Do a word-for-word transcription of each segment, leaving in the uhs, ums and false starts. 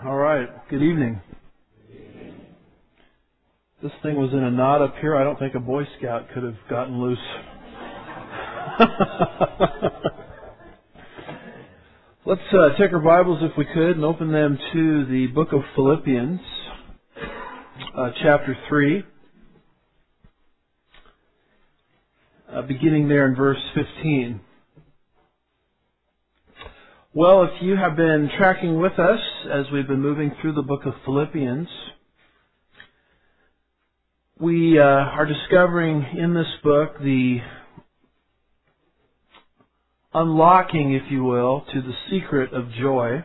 All right. Good evening. This thing was in a knot up here. I don't think a Boy Scout could have gotten loose. Let's uh, take our Bibles, if we could, and open them to the book of Philippians, uh, chapter three, uh, beginning there in verse fifteen. Well, if you have been tracking with us as we've been moving through the book of Philippians, we uh, are discovering in this book the unlocking, if you will, to the secret of joy.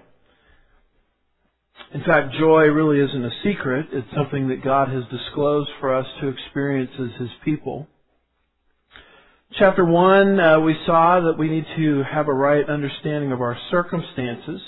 In fact, joy really isn't a secret. It's something that God has disclosed for us to experience as His people. Chapter one, uh, we saw that we need to have a right understanding of our circumstances,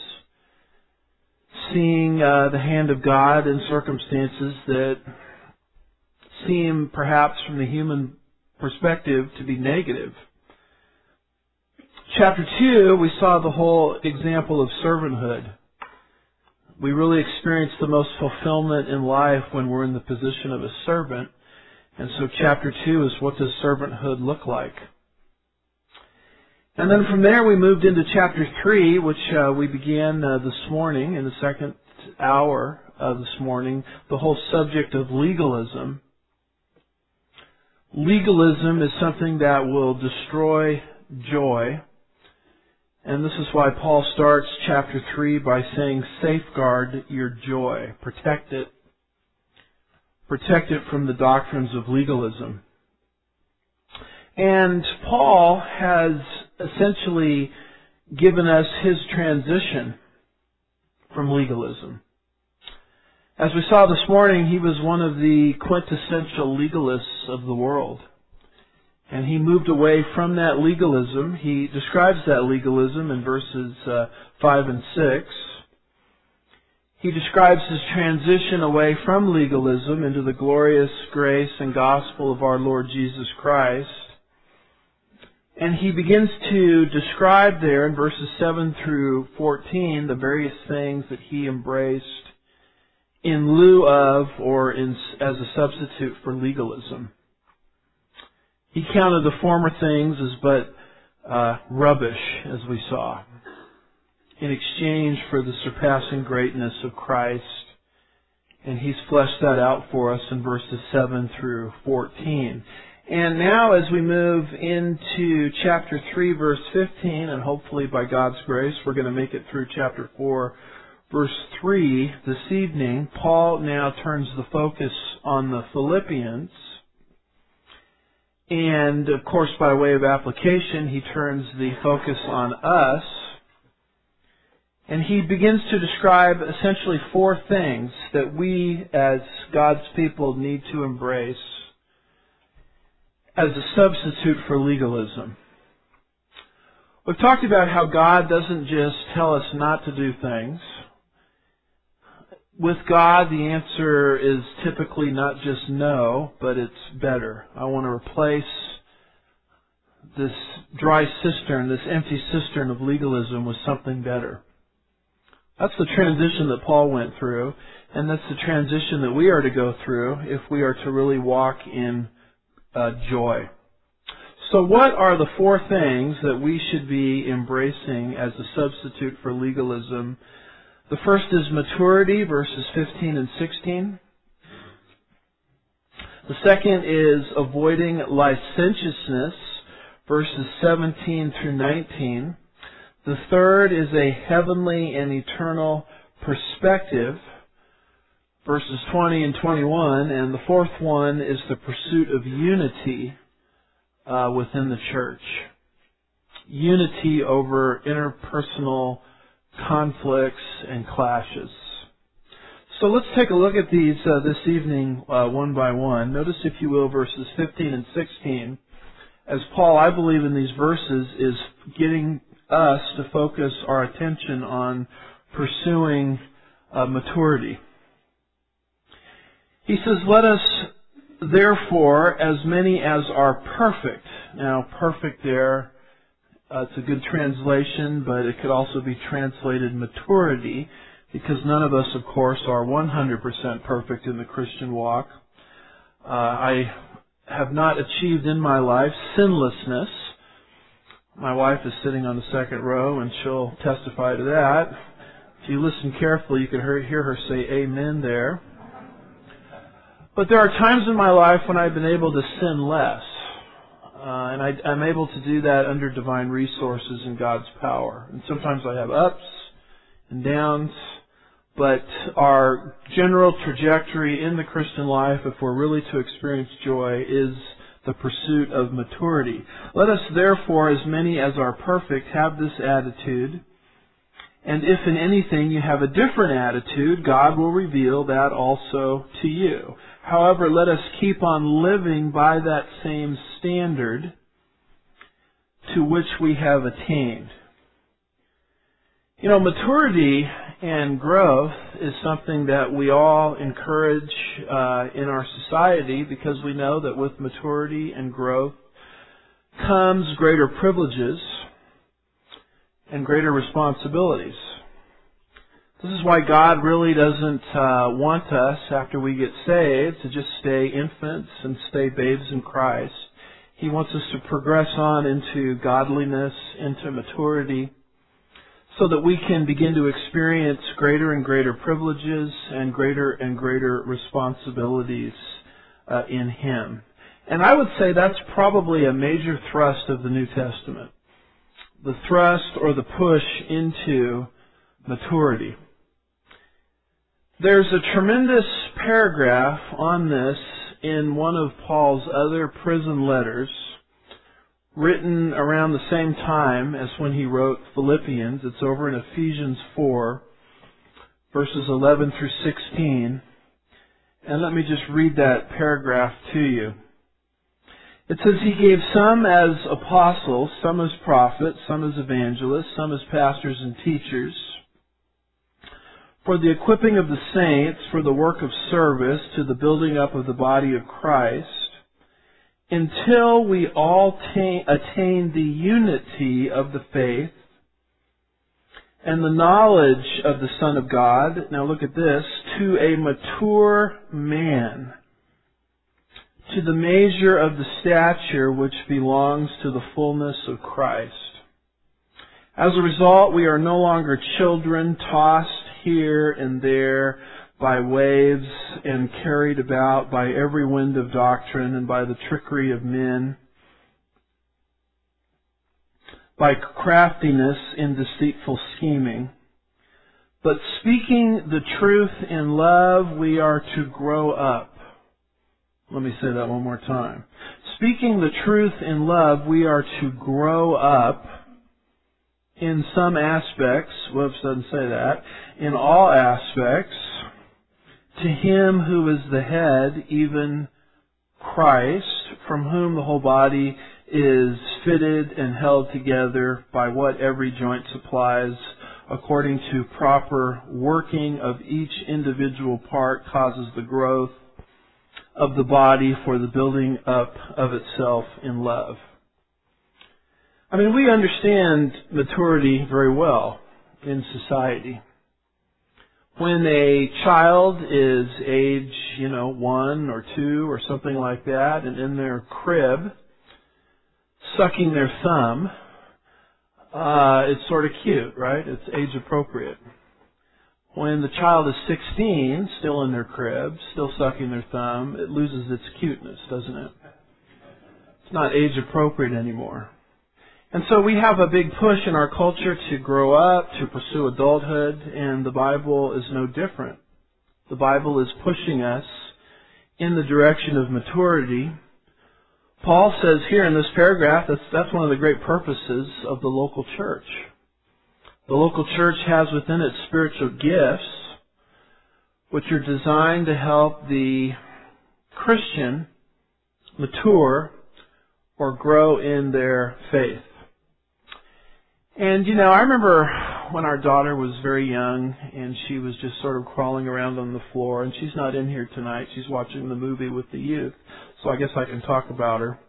seeing uh, the hand of God in circumstances that seem perhaps from the human perspective to be negative. Chapter two, we saw the whole example of servanthood. We really experience the most fulfillment in life when we're in the position of a servant. And so chapter two is, what does servanthood look like? And then from there we moved into chapter three, which uh, we began uh, this morning, in the second hour of this morning, the whole subject of legalism. Legalism is something that will destroy joy. And this is why Paul starts chapter three by saying, safeguard your joy. Protect it. Protect it from the doctrines of legalism. And Paul has essentially given us his transition from legalism. As we saw this morning, he was one of the quintessential legalists of the world. And he moved away from that legalism. He describes that legalism in verses uh, five and six. He describes his transition away from legalism into the glorious grace and gospel of our Lord Jesus Christ. And he begins to describe there in verses seven through fourteen the various things that he embraced in lieu of or in, as a substitute for legalism. He counted the former things as but uh, rubbish, as we saw, in exchange for the surpassing greatness of Christ. And he's fleshed that out for us in verses seven through fourteen. And now as we move into chapter three, verse fifteen, and hopefully by God's grace we're going to make it through chapter four, verse three this evening, Paul now turns the focus on the Philippians. And, of course, by way of application, he turns the focus on us. And he begins to describe essentially four things that we, as God's people, need to embrace as a substitute for legalism. We've talked about how God doesn't just tell us not to do things. With God, the answer is typically not just no, but it's better. I want to replace this dry cistern, this empty cistern of legalism with something better. That's the transition that Paul went through, and that's the transition that we are to go through if we are to really walk in uh, joy. So what are the four things that we should be embracing as a substitute for legalism? The first is maturity, verses fifteen and sixteen. The second is avoiding licentiousness, verses seventeen through nineteen. The third is a heavenly and eternal perspective, verses twenty and twenty-one. And the fourth one is the pursuit of unity uh, within the church. Unity over interpersonal conflicts and clashes. So let's take a look at these uh, this evening uh, one by one. Notice, if you will, verses fifteen and sixteen. As Paul, I believe, in these verses is getting us to focus our attention on pursuing uh, maturity. He says, let us therefore, as many as are perfect. Now, perfect there, Uh, it's a good translation, but it could also be translated maturity, because none of us, of course, are one hundred percent perfect in the Christian walk. Uh, I have not achieved in my life sinlessness. My wife is sitting on the second row, and she'll testify to that. If you listen carefully, you can hear her say amen there. But there are times in my life when I've been able to sin less. Uh, and I, I'm able to do that under divine resources and God's power. And sometimes I have ups and downs. But our general trajectory in the Christian life, if we're really to experience joy, is the pursuit of maturity. Let us therefore, as many as are perfect, have this attitude. And if in anything you have a different attitude, God will reveal that also to you. However, let us keep on living by that same standard to which we have attained. You know, maturity and growth is something that we all encourage uh, in our society, because we know that with maturity and growth comes greater privileges and greater responsibilities. This is why God really doesn't uh, want us, after we get saved, to just stay infants and stay babes in Christ. He wants us to progress on into godliness, into maturity, so that we can begin to experience greater and greater privileges and greater and greater responsibilities uh, in Him. And I would say that's probably a major thrust of the New Testament. The thrust or the push into maturity. There's a tremendous paragraph on this in one of Paul's other prison letters, written around the same time as when he wrote Philippians. It's over in Ephesians four, verses eleven through sixteen. And let me just read that paragraph to you. It says, He gave some as apostles, some as prophets, some as evangelists, some as pastors and teachers, for the equipping of the saints, for the work of service, to the building up of the body of Christ, until we all ta- attain the unity of the faith and the knowledge of the Son of God. Now look at this. To a mature man, to the measure of the stature which belongs to the fullness of Christ. As a result, we are no longer children tossed here and there by waves and carried about by every wind of doctrine and by the trickery of men, by craftiness in deceitful scheming. But speaking the truth in love, we are to grow up. Let me say that one more time. Speaking the truth in love, we are to grow up in some aspects. Whoops, doesn't say that. In all aspects, to Him who is the head, even Christ, from whom the whole body is fitted and held together by what every joint supplies, according to proper working of each individual part, causes the growth of the body for the building up of itself in love. I mean, we understand maturity very well in society. When a child is age, you know, one or two or something like that, and in their crib, sucking their thumb, uh, it's sort of cute, right? It's age appropriate. When the child is sixteen, still in their crib, still sucking their thumb, it loses its cuteness, doesn't it? It's not age appropriate anymore. And so we have a big push in our culture to grow up, to pursue adulthood, and the Bible is no different. The Bible is pushing us in the direction of maturity. Paul says here in this paragraph, that's, that's one of the great purposes of the local church. The local church has within it spiritual gifts which are designed to help the Christian mature or grow in their faith. And, you know, I remember when our daughter was very young and she was just sort of crawling around on the floor, and she's not in here tonight. She's watching the movie with the youth, so I guess I can talk about her.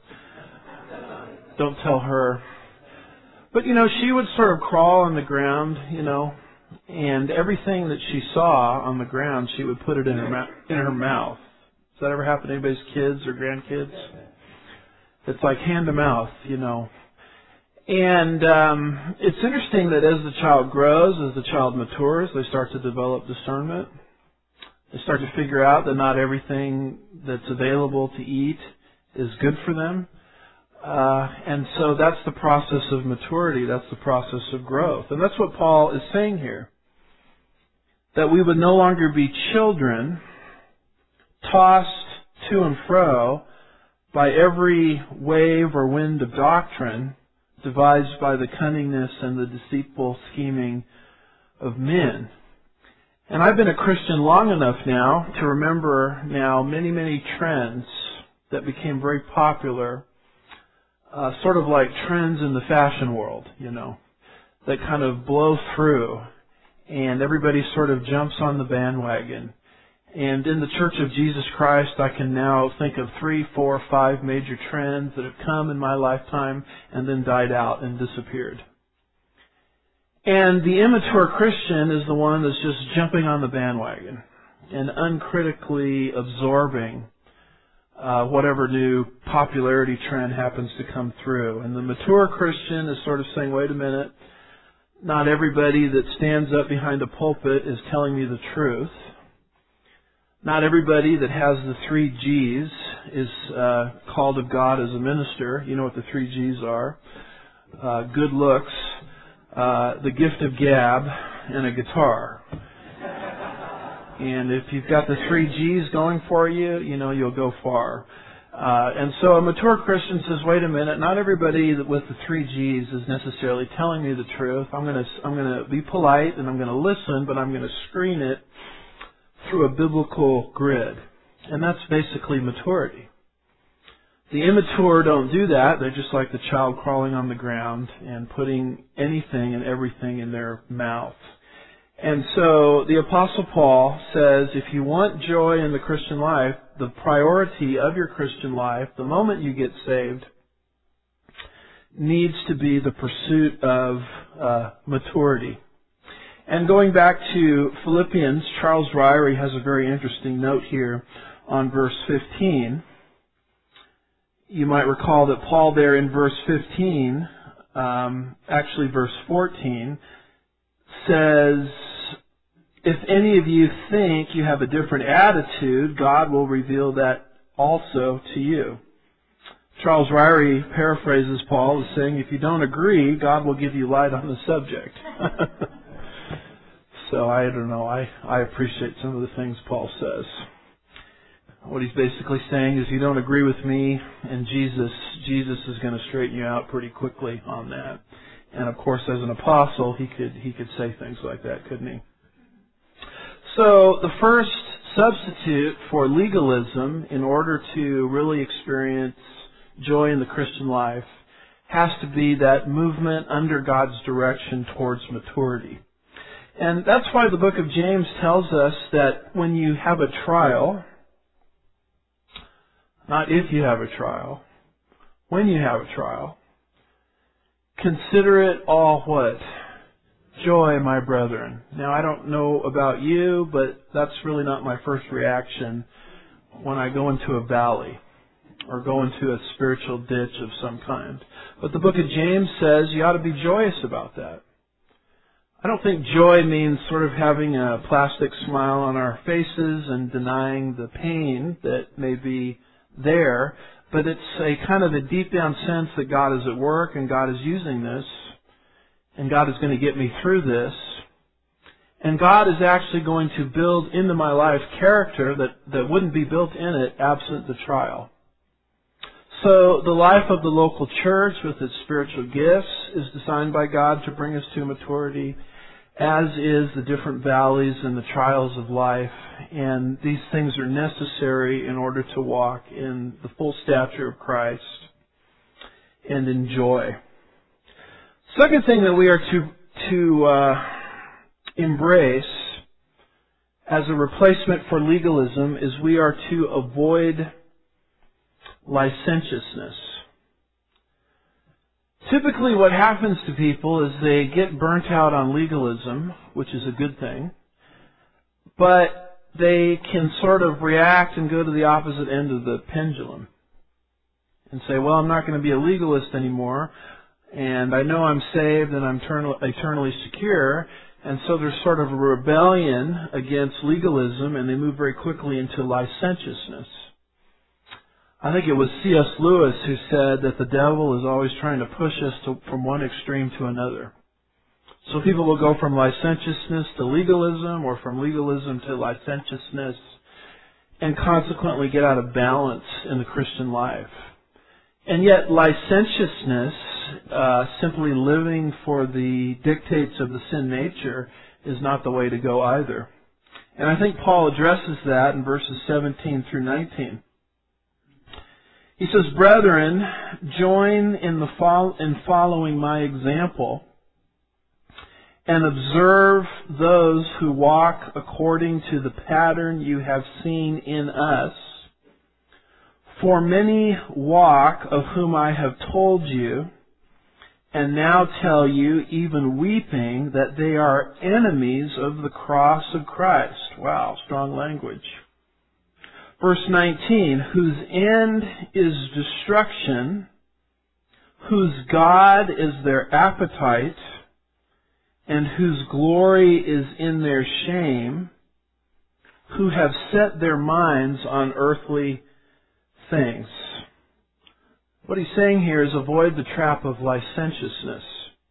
Don't tell her. But, you know, she would sort of crawl on the ground, you know, And everything that she saw on the ground, she would put it in her mou- in her mouth. Does that ever happen to anybody's kids or grandkids? It's like hand to mouth, you know. And um, it's interesting that as the child grows, as the child matures, they start to develop discernment. They start to figure out that not everything that's available to eat is good for them. Uh, and so that's the process of maturity. That's the process of growth. And that's what Paul is saying here. That we would no longer be children tossed to and fro by every wave or wind of doctrine devised by the cunningness and the deceitful scheming of men. And I've been a Christian long enough now to remember now many, many trends that became very popular, uh, sort of like trends in the fashion world, you know, that kind of blow through and everybody sort of jumps on the bandwagon. And in the Church of Jesus Christ, I can now think of three, four, five major trends that have come in my lifetime and then died out and disappeared. And the immature Christian is the one that's just jumping on the bandwagon and uncritically absorbing uh, whatever new popularity trend happens to come through. And the mature Christian is sort of saying, wait a minute, not everybody that stands up behind a pulpit is telling me the truth. Not everybody that has the three G's is uh, called of God as a minister. You know what the three G's are. Uh, good looks, uh, the gift of gab, and a guitar. And if you've got the three G's going for you, you know you'll go far. Uh, and so a mature Christian says, wait a minute, not everybody with the three G's is necessarily telling me the truth. I'm going to I'm going to be polite and I'm going to listen, but I'm going to screen it through a biblical grid. And that's basically maturity. The immature don't do that. They're just like the child crawling on the ground and putting anything and everything in their mouth. And so the Apostle Paul says, if you want joy in the Christian life, the priority of your Christian life, the moment you get saved, needs to be the pursuit of uh, maturity. And going back to Philippians, Charles Ryrie has a very interesting note here on verse fifteen. You might recall that Paul there in verse fifteen, um, actually verse fourteen, says, if any of you think you have a different attitude, God will reveal that also to you. Charles Ryrie paraphrases Paul as saying, if you don't agree, God will give you light on the subject. So I don't know, I, I appreciate some of the things Paul says. What he's basically saying is, you don't agree with me and Jesus, Jesus is going to straighten you out pretty quickly on that. And of course, as an apostle, he could he could say things like that, couldn't he? So the first substitute for legalism in order to really experience joy in the Christian life has to be that movement under God's direction towards maturity. And that's why the book of James tells us that when you have a trial, not if you have a trial, when you have a trial, consider it all what? Joy, my brethren. Now, I don't know about you, but that's really not my first reaction when I go into a valley or go into a spiritual ditch of some kind. But the book of James says you ought to be joyous about that. I don't think joy means sort of having a plastic smile on our faces and denying the pain that may be there, but it's a kind of a deep down sense that God is at work and God is using this and God is going to get me through this. And God is actually going to build into my life character that, that wouldn't be built in it absent the trial. So the life of the local church with its spiritual gifts is designed by God to bring us to maturity, as is the different valleys and the trials of life. And these things are necessary in order to walk in the full stature of Christ and in joy. Second thing that we are to, to uh, embrace as a replacement for legalism is we are to avoid licentiousness. Typically what happens to people is they get burnt out on legalism, which is a good thing, but they can sort of react and go to the opposite end of the pendulum and say, well, I'm not going to be a legalist anymore, and I know I'm saved and I'm eternal, eternally secure, and so there's sort of a rebellion against legalism, and they move very quickly into licentiousness. I think it was C S Lewis who said that the devil is always trying to push us to, from one extreme to another. So people will go from licentiousness to legalism, or from legalism to licentiousness, and consequently get out of balance in the Christian life. And yet licentiousness, uh, simply living for the dictates of the sin nature, is not the way to go either. And I think Paul addresses that in verses seventeen through nineteen. He says, "Brethren, join in the fol- in following my example, and observe those who walk according to the pattern you have seen in us. For many walk, of whom I have told you, and now tell you, even weeping, that they are enemies of the cross of Christ." Wow, strong language. Verse nineteen, "Whose end is destruction, whose God is their appetite, and whose glory is in their shame, who have set their minds on earthly things." What he's saying here is avoid the trap of licentiousness.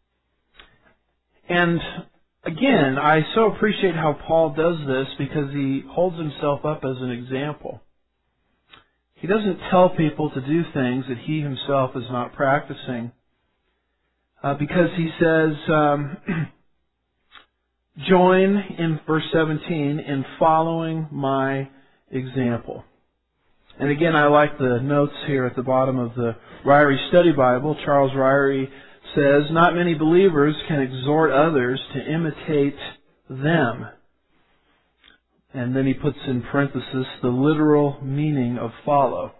And again, I so appreciate how Paul does this, because he holds himself up as an example. He doesn't tell people to do things that he himself is not practicing, uh, because he says, um, join, in verse seventeen, in following my example. And again, I like the notes here at the bottom of the Ryrie Study Bible. Charles Ryrie says, "Not many believers can exhort others to imitate them." And then he puts in parenthesis the literal meaning of follow.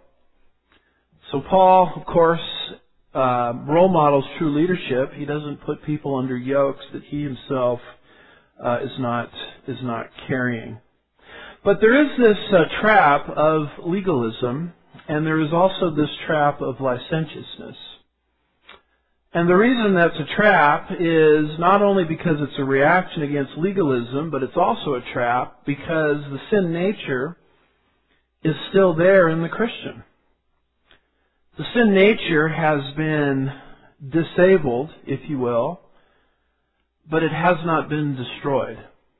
So Paul, of course, uh, role models true leadership. He doesn't put people under yokes that he himself uh, is not is not carrying. But there is this uh, trap of legalism, and there is also this trap of licentiousness. And the reason that's a trap is not only because it's a reaction against legalism, but it's also a trap because the sin nature is still there in the Christian. The sin nature has been disabled, if you will, but it has not been destroyed.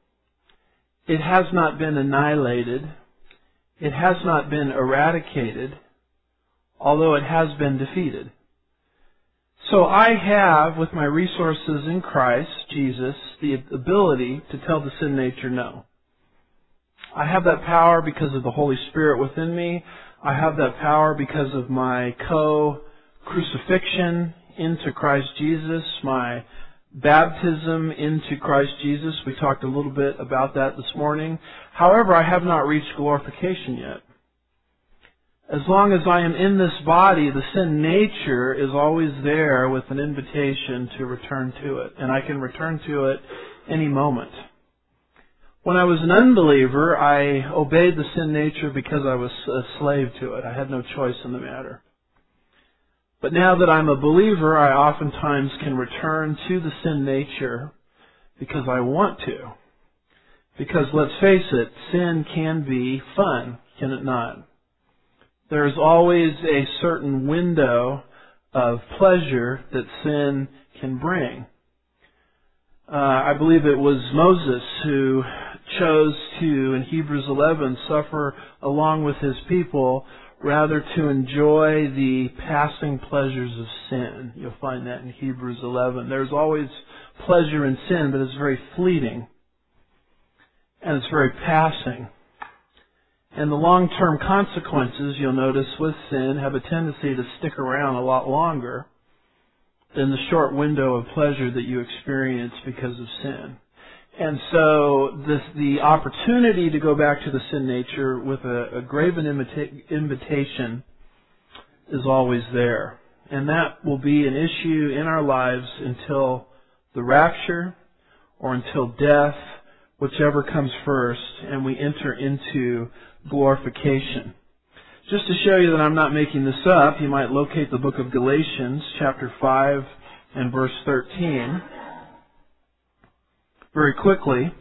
It has not been annihilated. It has not been eradicated, although it has been defeated. So I have, with my resources in Christ Jesus, the ability to tell the sin nature no. I have that power because of the Holy Spirit within me. I have that power because of my co-crucifixion into Christ Jesus, my baptism into Christ Jesus. We talked a little bit about that this morning. However, I have not reached glorification yet. As long as I am in this body, the sin nature is always there with an invitation to return to it. And I can return to it any moment. When I was an unbeliever, I obeyed the sin nature because I was a slave to it. I had no choice in the matter. But now that I'm a believer, I oftentimes can return to the sin nature because I want to. Because let's face it, sin can be fun, can it not? There's always a certain window of pleasure that sin can bring. Uh, I believe it was Moses who chose to, in Hebrews eleven, suffer along with his people rather to enjoy the passing pleasures of sin. You'll find that in Hebrews eleven. There's always pleasure in sin, but it's very fleeting. And it's very passing. And the long-term consequences, you'll notice, with sin have a tendency to stick around a lot longer than the short window of pleasure that you experience because of sin. And so this, the opportunity to go back to the sin nature with a, a graven imita- invitation is always there. And that will be an issue in our lives until the rapture or until death, whichever comes first, and we enter into glorification. Just to show you that I'm not making this up, you might locate the book of Galatians, chapter five and verse thirteen. Very quickly,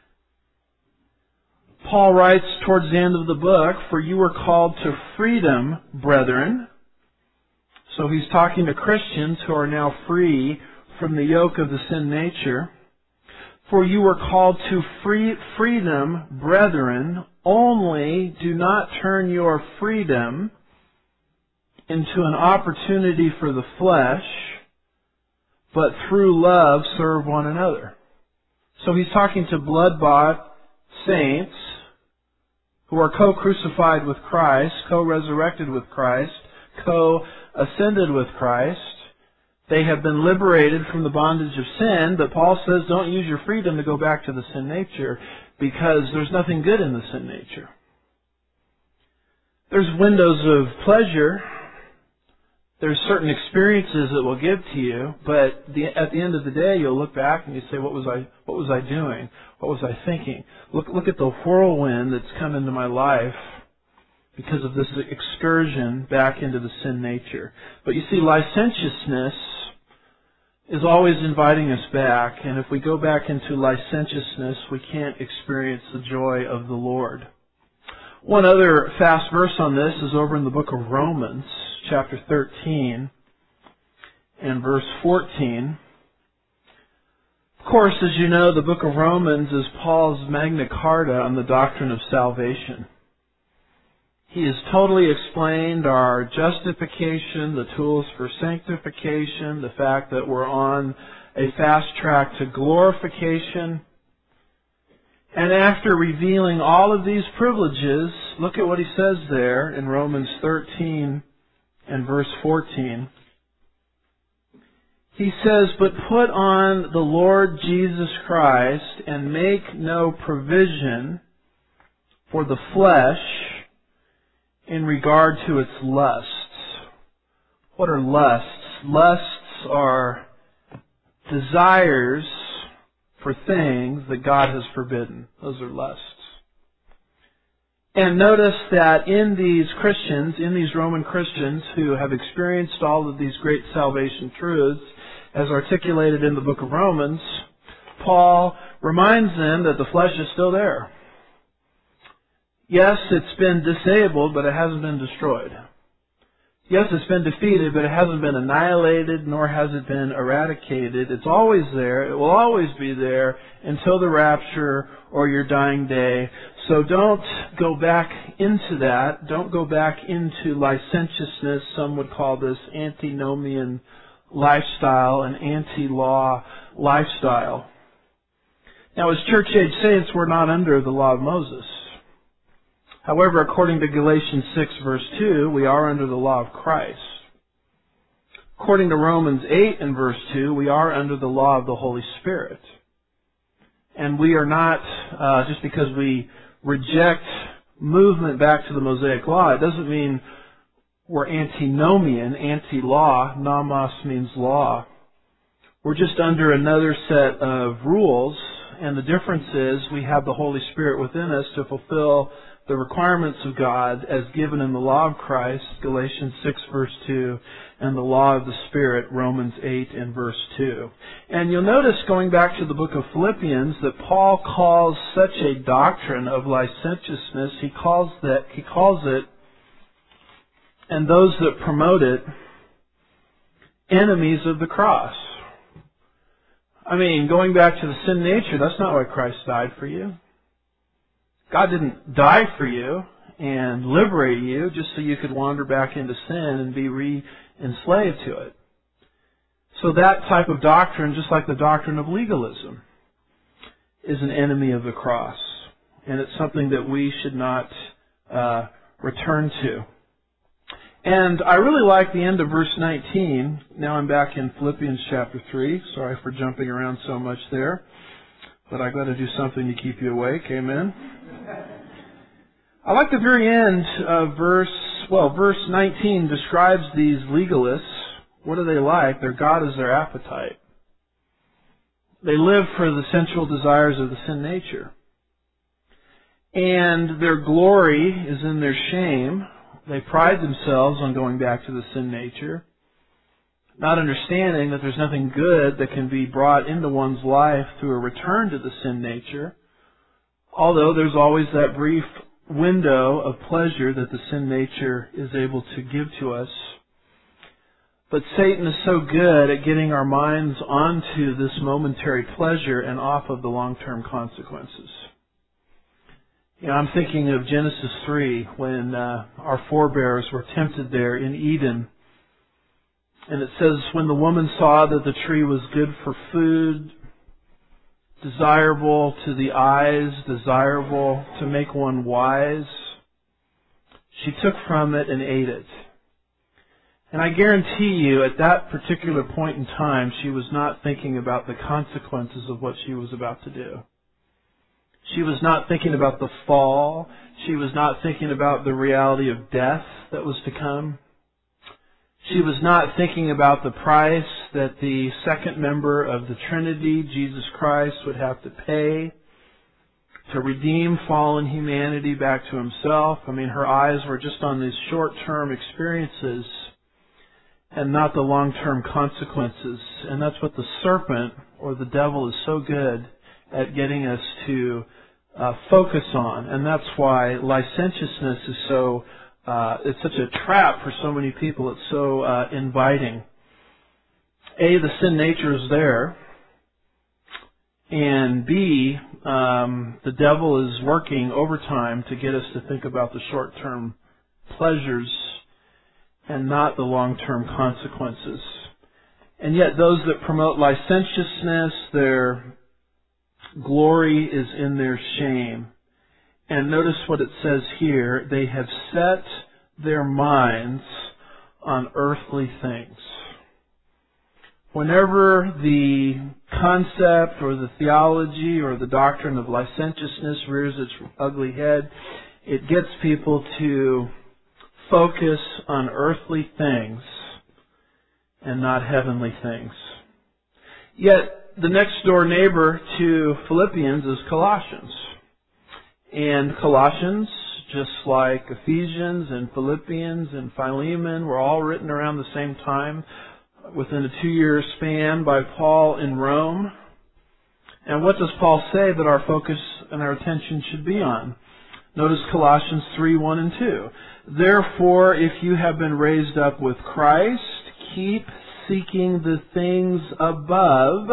Paul writes towards the end of the book, "For you were called to freedom, brethren." So he's talking to Christians who are now free from the yoke of the sin nature. "For you were called to free freedom, brethren, only do not turn your freedom into an opportunity for the flesh, but through love serve one another." So he's talking to blood-bought saints who are co-crucified with Christ, co-resurrected with Christ, co-ascended with Christ. They have been liberated from the bondage of sin, but Paul says don't use your freedom to go back to the sin nature, because there's nothing good in the sin nature. There's windows of pleasure. There's certain experiences that will give to you, but the, at the end of the day, you'll look back and you say, "What was I? What was I doing? What was I thinking? Look, look at the whirlwind that's come into my life because of this excursion back into the sin nature." But you see, licentiousness is always inviting us back, and if we go back into licentiousness, we can't experience the joy of the Lord. One other fast verse on this is over in the book of Romans, chapter thirteen and verse fourteen. Of course, as you know, the book of Romans is Paul's Magna Carta on the doctrine of salvation. He has totally explained our justification, the tools for sanctification, the fact that we're on a fast track to glorification. And after revealing all of these privileges, look at what he says there in Romans thirteen and verse fourteen. He says, "But put on the Lord Jesus Christ and make no provision for the flesh in regard to its lusts." What are lusts? Lusts are desires for things that God has forbidden. Those are lusts. And notice that in these Christians, in these Roman Christians who have experienced all of these great salvation truths, as articulated in the book of Romans, Paul reminds them that the flesh is still there. Yes, it's been disabled, but it hasn't been destroyed. Yes, it's been defeated, but it hasn't been annihilated, nor has it been eradicated. It's always there. It will always be there until the rapture or your dying day. So don't go back into that. Don't go back into licentiousness. Some would call this antinomian lifestyle, an anti-law lifestyle. Now, as church-age saints, we're not under the law of Moses. However, according to Galatians six verse two, we are under the law of Christ. According to Romans eight and verse two, we are under the law of the Holy Spirit. And we are not, uh, just because we reject movement back to the Mosaic law, it doesn't mean we're antinomian, anti-law. Nomos means law. We're just under another set of rules, and the difference is we have the Holy Spirit within us to fulfill the requirements of God as given in the law of Christ, Galatians six verse two, and the law of the Spirit, Romans eight and verse two. And you'll notice, going back to the book of Philippians, that Paul calls such a doctrine of licentiousness, he calls that he calls it, and those that promote it, enemies of the cross. I mean, going back to the sin nature, that's not why Christ died for you. God didn't die for you and liberate you just so you could wander back into sin and be re-enslaved to it. So that type of doctrine, just like the doctrine of legalism, is an enemy of the cross. And it's something that we should not uh, return to. And I really like the end of verse nineteen. Now I'm back in Philippians chapter three. Sorry for jumping around so much there. But I've got to do something to keep you awake. Amen. I like the very end of verse, well, verse nineteen describes these legalists What are they like? Their God is their appetite. They live for the sensual desires of the sin nature. And their glory is in their shame. They pride themselves on going back to the sin nature, not understanding that there's nothing good that can be brought into one's life through a return to the sin nature, although there's always that brief window of pleasure that the sin nature is able to give to us. But Satan is so good at getting our minds onto this momentary pleasure and off of the long-term consequences. You know, I'm thinking of Genesis three, when uh, our forebears were tempted there in Eden. And it says, when the woman saw that the tree was good for food, desirable to the eyes, desirable to make one wise, she took from it and ate it. And I guarantee you, at that particular point in time, she was not thinking about the consequences of what she was about to do. She was not thinking about the fall. She was not thinking about the reality of death that was to come. She was not thinking about the price that the second member of the Trinity, Jesus Christ, would have to pay to redeem fallen humanity back to Himself. I mean, her eyes were just on these short-term experiences and not the long-term consequences. And that's what the serpent, or the devil, is so good at getting us to uh, focus on. And that's why licentiousness is so Uh, it's such a trap for so many people. It's so uh, inviting. A, the sin nature is there. And B, um, the devil is working overtime to get us to think about the short-term pleasures and not the long-term consequences. And yet those that promote licentiousness, their glory is in their shame. And notice what it says here. They have set their minds on earthly things. Whenever the concept or the theology or the doctrine of licentiousness rears its ugly head, it gets people to focus on earthly things and not heavenly things. Yet, the next door neighbor to Philippians is Colossians. And Colossians, just like Ephesians and Philippians and Philemon, were all written around the same time within a two-year span by Paul in Rome. And what does Paul say that our focus and our attention should be on? Notice Colossians three, one and two. Therefore, if you have been raised up with Christ, keep seeking the things above.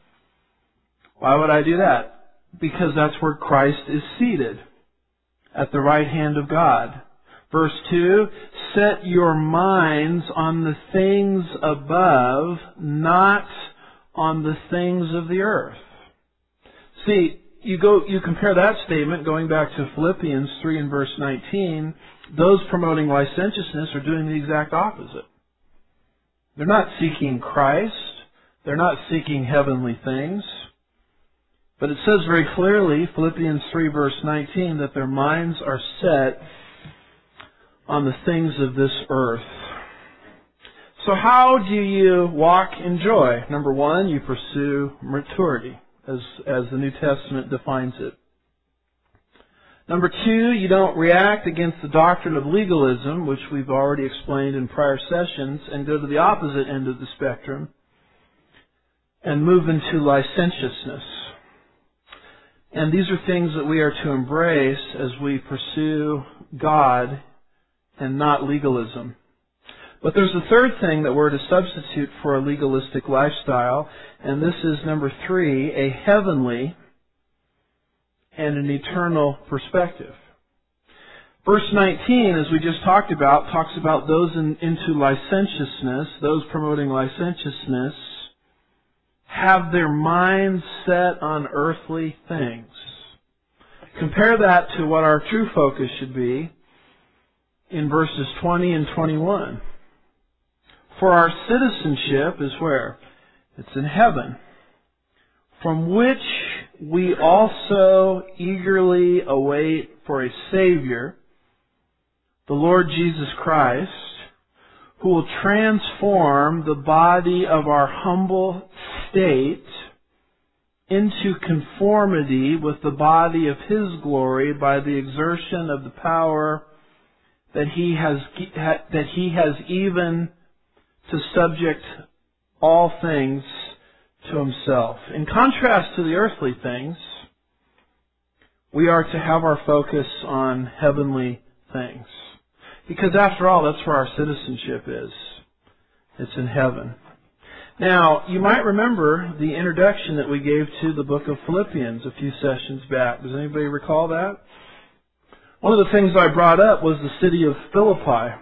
Why would I do that? Because that's where Christ is seated, at the right hand of God. Verse two, set your minds on the things above, not on the things of the earth. See, you go, you compare that statement, going back to Philippians three and verse nineteen, those promoting licentiousness are doing the exact opposite. They're not seeking Christ. They're not seeking heavenly things. But it says very clearly, Philippians three verse nineteen, that their minds are set on the things of this earth. So how do you walk in joy? Number one, you pursue maturity, as, as the New Testament defines it. Number two, you don't react against the doctrine of legalism, which we've already explained in prior sessions, and go to the opposite end of the spectrum and move into licentiousness. And these are things that we are to embrace as we pursue God and not legalism. But there's a third thing that we're to substitute for a legalistic lifestyle, and this is number three, a heavenly and an eternal perspective. Verse nineteen, as we just talked about, talks about those in, into licentiousness, those promoting licentiousness, have their minds set on earthly things. Compare that to what our true focus should be in verses twenty and twenty-one. For our citizenship is where? It's in heaven, from which we also eagerly await for a Savior, the Lord Jesus Christ, who will transform the body of our humble state into conformity with the body of His glory by the exertion of the power that He has, that He has even to subject all things to Himself. In contrast to the earthly things, we are to have our focus on heavenly things. Because after all, that's where our citizenship is. It's in heaven. Now, you might remember the introduction that we gave to the book of Philippians a few sessions back. Does anybody recall that? One of the things I brought up was the city of Philippi.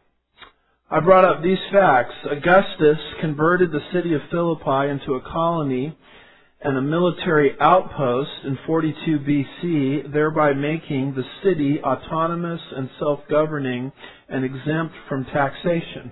I brought up these facts. Augustus converted the city of Philippi into a colony and a military outpost in forty-two B C, thereby making the city autonomous and self-governing and exempt from taxation.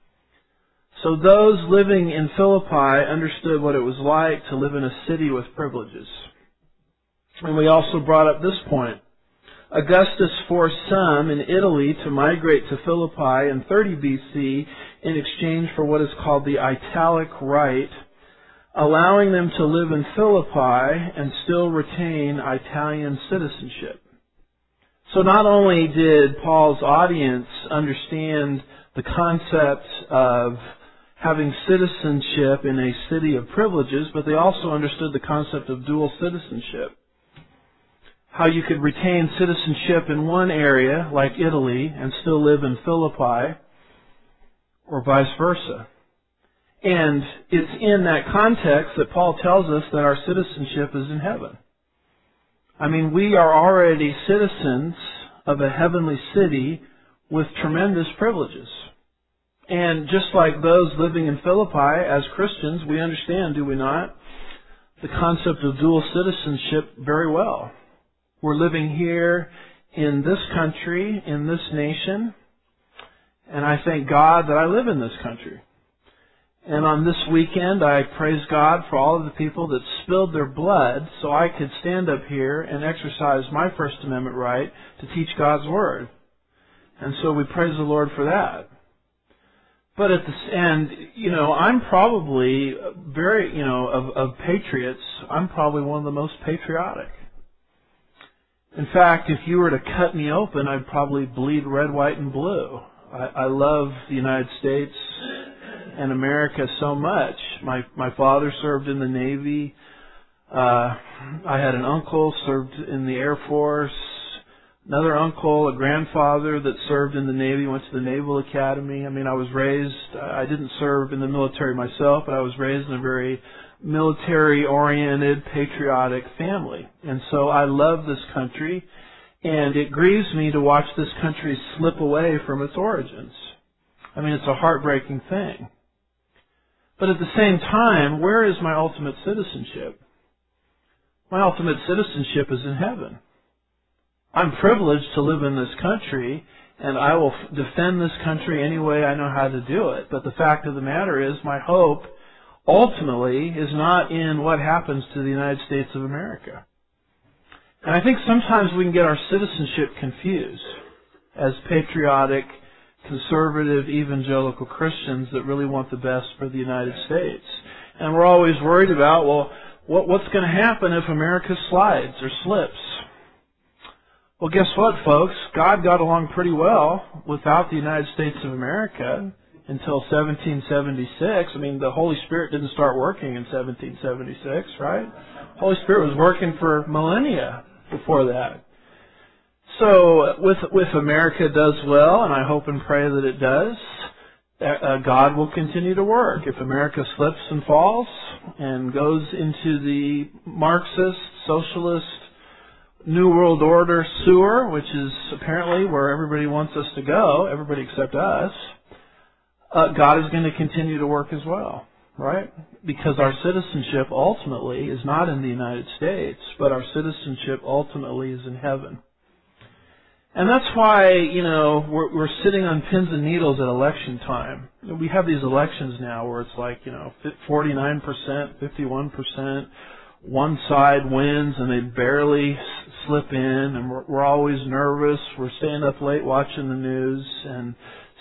So those living in Philippi understood what it was like to live in a city with privileges. And we also brought up this point. Augustus forced some in Italy to migrate to Philippi in thirty B C in exchange for what is called the Italic Right, allowing them to live in Philippi and still retain Italian citizenship. So not only did Paul's audience understand the concept of having citizenship in a city of privileges, but they also understood the concept of dual citizenship. How you could retain citizenship in one area, like Italy, and still live in Philippi, or vice versa. And it's in that context that Paul tells us that our citizenship is in heaven. I mean, we are already citizens of a heavenly city with tremendous privileges. And just like those living in Philippi, as Christians, we understand, do we not, the concept of dual citizenship very well. We're living here in this country, in this nation, and I thank God that I live in this country. And on this weekend, I praise God for all of the people that spilled their blood so I could stand up here and exercise my First Amendment right to teach God's Word. And so we praise the Lord for that. But at the end, you know, I'm probably very, you know, of, of patriots, I'm probably one of the most patriotic. In fact, if you were to cut me open, I'd probably bleed red, white, and blue. I, I love the United States and America so much. My my father served in the Navy. Uh, I had an uncle served in the Air Force. Another uncle, a grandfather that served in the Navy, went to the Naval Academy. I mean, I was raised, I didn't serve in the military myself, but I was raised in a very military-oriented, patriotic family. And so I love this country, and it grieves me to watch this country slip away from its origins. I mean, it's a heartbreaking thing. But at the same time, where is my ultimate citizenship? My ultimate citizenship is in heaven. I'm privileged to live in this country, and I will defend this country any way I know how to do it. But the fact of the matter is, my hope ultimately is not in what happens to the United States of America. And I think sometimes we can get our citizenship confused as patriotic, conservative, evangelical Christians that really want the best for the United States. And we're always worried about, well, what, what's going to happen if America slides or slips? Well, guess what, folks? God got along pretty well without the United States of America until seventeen seventy-six. I mean, the Holy Spirit didn't start working in seventeen seventy-six, right? The Holy Spirit was working for millennia before that. So, with with America does well, and I hope and pray that it does, uh, God will continue to work. If America slips and falls and goes into the Marxist, socialist, New World Order sewer, which is apparently where everybody wants us to go, everybody except us, uh, God is going to continue to work as well, right? Because our citizenship ultimately is not in the United States, but our citizenship ultimately is in heaven. And that's why, you know, we're, we're sitting on pins and needles at election time. We have these elections now where it's like, you know, forty-nine percent, fifty-one percent, one side wins and they barely slip in, and we're, we're always nervous. We're staying up late watching the news and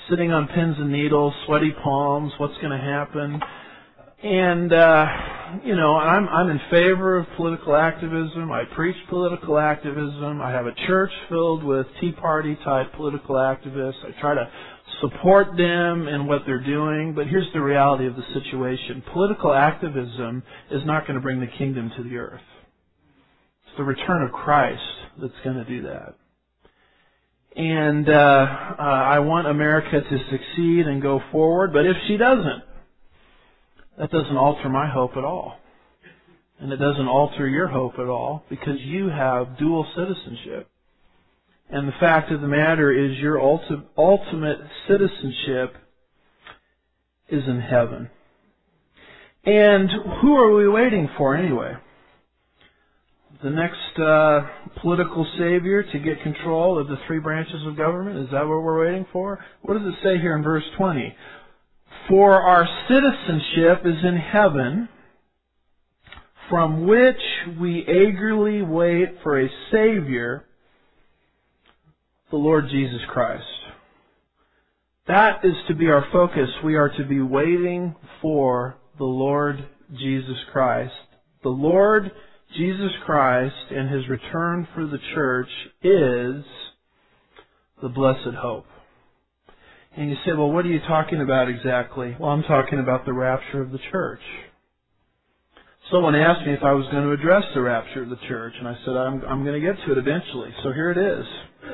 sitting on pins and needles, sweaty palms, what's going to happen? And, uh, you know, I'm, I'm in favor of political activism. I preach political activism. I have a church filled with Tea Party type political activists. I try to support them in what they're doing. But here's the reality of the situation. Political activism is not going to bring the kingdom to the earth. It's the return of Christ that's going to do that. And uh, uh, I want America to succeed and go forward. But if she doesn't, that doesn't alter my hope at all. And it doesn't alter your hope at all, because you have dual citizenship. And the fact of the matter is your ulti- ultimate citizenship is in heaven. And who are we waiting for anyway? The next uh, political savior to get control of the three branches of government? Is that what we're waiting for? What does it say here in verse twenty? For our citizenship is in heaven, from which we eagerly wait for a Savior, the Lord Jesus Christ. That is to be our focus. We are to be waiting for the Lord Jesus Christ. The Lord Jesus Christ and His return for the church is the blessed hope. And you say, well, what are you talking about exactly? Well, I'm talking about the rapture of the church. Someone asked me if I was going to address the rapture of the church, and I said, I'm, I'm going to get to it eventually. So here it is.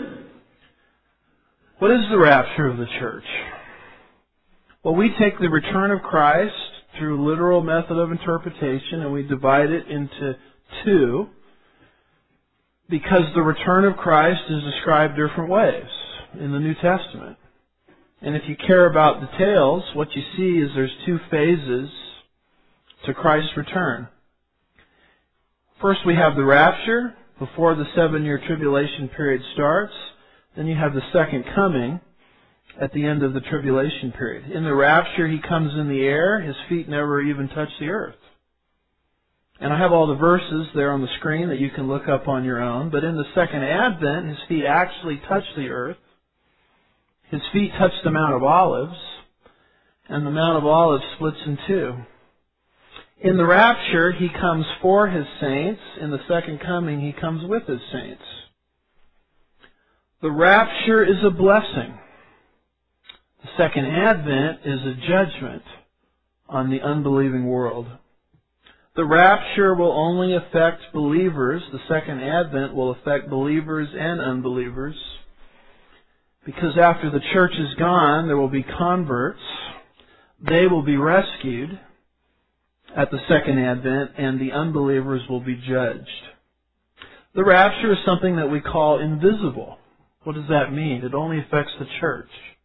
What is the rapture of the church? Well, we take the return of Christ through literal method of interpretation, and we divide it into two, because the return of Christ is described different ways in the New Testament. And if you care about details, what you see is there's two phases to Christ's return. First, we have the rapture before the seven-year tribulation period starts. Then you have the second coming at the end of the tribulation period. In the rapture, He comes in the air. His feet never even touch the earth. And I have all the verses there on the screen that you can look up on your own. But in the second advent, His feet actually touch the earth. His feet touch the Mount of Olives, and the Mount of Olives splits in two. In the rapture, He comes for His saints. In the second coming, He comes with His saints. The rapture is a blessing. The second advent is a judgment on the unbelieving world. The rapture will only affect believers. The second advent will affect believers and unbelievers. Because after the church is gone, there will be converts. They will be rescued at the second advent, and the unbelievers will be judged. The rapture is something that we call invisible. What does that mean? It only affects the church.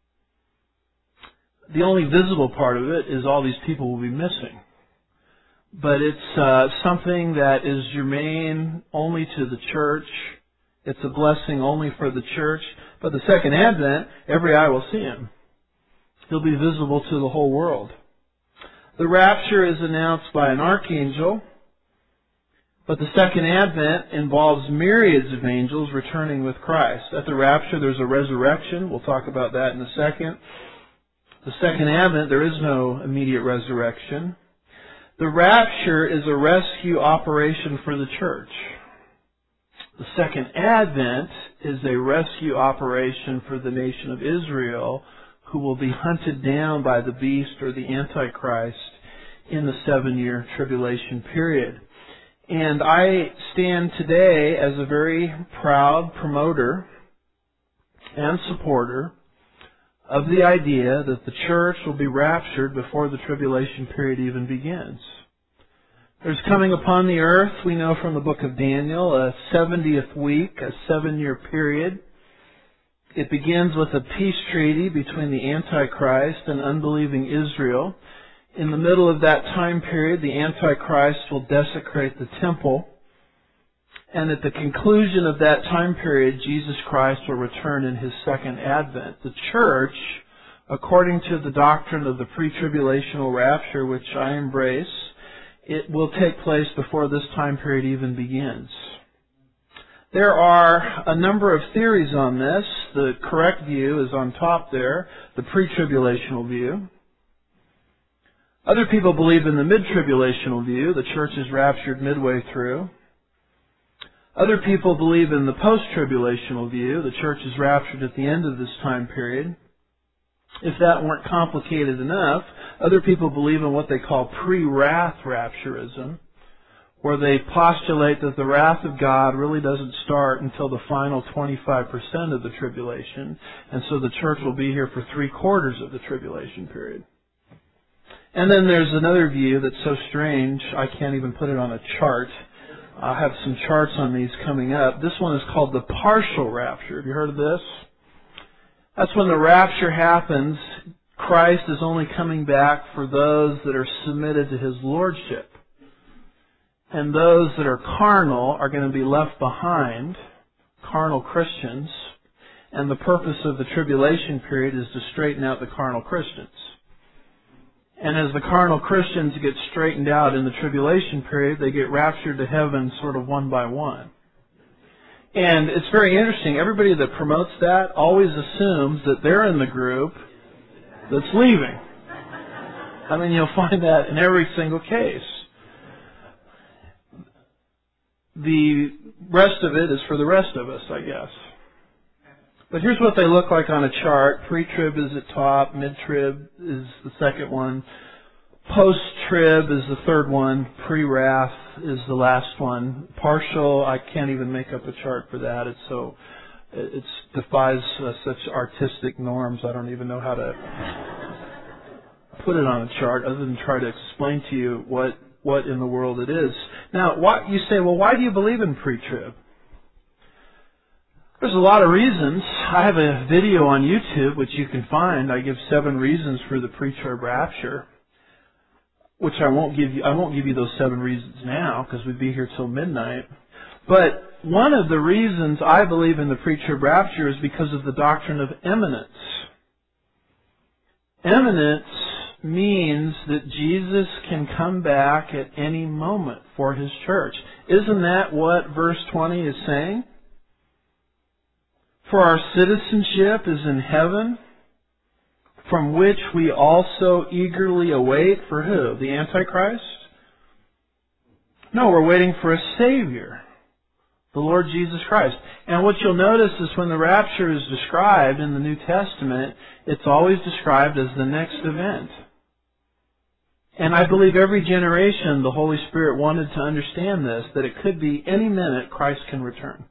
The only visible part of it is all these people will be missing. But it's uh, something that is germane only to the church. It's a blessing only for the church. But the second advent, every eye will see Him. He'll be visible to the whole world. The rapture is announced by an archangel, but the second advent involves myriads of angels returning with Christ. At the rapture, there's a resurrection. We'll talk about that in a second. The second advent, there is no immediate resurrection. The rapture is a rescue operation for the church. The second advent is a rescue operation for the nation of Israel, who will be hunted down by the beast or the Antichrist in the seven-year tribulation period. And I stand today as a very proud promoter and supporter of the idea that the church will be raptured before the tribulation period even begins. There's coming upon the earth, we know from the book of Daniel, a seventieth week, a seven-year period. It begins with a peace treaty between the Antichrist and unbelieving Israel. In the middle of that time period, the Antichrist will desecrate the temple. And at the conclusion of that time period, Jesus Christ will return in His second advent. The church, according to the doctrine of the pre-tribulational rapture, which I embrace, it will take place before this time period even begins. There are a number of theories on this. The correct view is on top there, the pre-tribulational view. Other people believe in the mid-tribulational view. The church is raptured midway through. Other people believe in the post-tribulational view. The church is raptured at the end of this time period. If that weren't complicated enough, other people believe in what they call pre-wrath rapturism, where they postulate that the wrath of God really doesn't start until the final twenty-five percent of the tribulation, and so the church will be here for three quarters of the tribulation period. And then there's another view that's so strange, I can't even put it on a chart. I have some charts on these coming up. This one is called the partial rapture. Have you heard of this? That's when the rapture happens. Christ is only coming back for those that are submitted to His lordship. And those that are carnal are going to be left behind, carnal Christians. And the purpose of the tribulation period is to straighten out the carnal Christians. And as the carnal Christians get straightened out in the tribulation period, they get raptured to heaven sort of one by one. And it's very interesting. Everybody that promotes that always assumes that they're in the group that's leaving. I mean, you'll find that in every single case. The rest of it is for the rest of us, I guess. But here's what they look like on a chart. Pre-trib is at top. Mid-trib is the second one. Post-trib is the third one. Pre-wrath is the last one. Partial, I can't even make up a chart for that. It's so, it defies uh, such artistic norms. I don't even know how to put it on a chart other than try to explain to you what, what in the world it is. Now, why, you say, well, why do you believe in pre-trib? There's a lot of reasons. I have a video on YouTube which you can find. I give seven reasons for the pre-trib rapture, which I won't give you. I won't give you those seven reasons now because we'd be here till midnight. But one of the reasons I believe in the pre-trib rapture is because of the doctrine of imminence. Imminence means that Jesus can come back at any moment for His church. Isn't that what verse twenty is saying? For our citizenship is in heaven, from which we also eagerly await, for who? The Antichrist? No, we're waiting for a Savior, the Lord Jesus Christ. And what you'll notice is when the rapture is described in the New Testament, it's always described as the next event. And I believe every generation the Holy Spirit wanted to understand this, that it could be any minute Christ can return.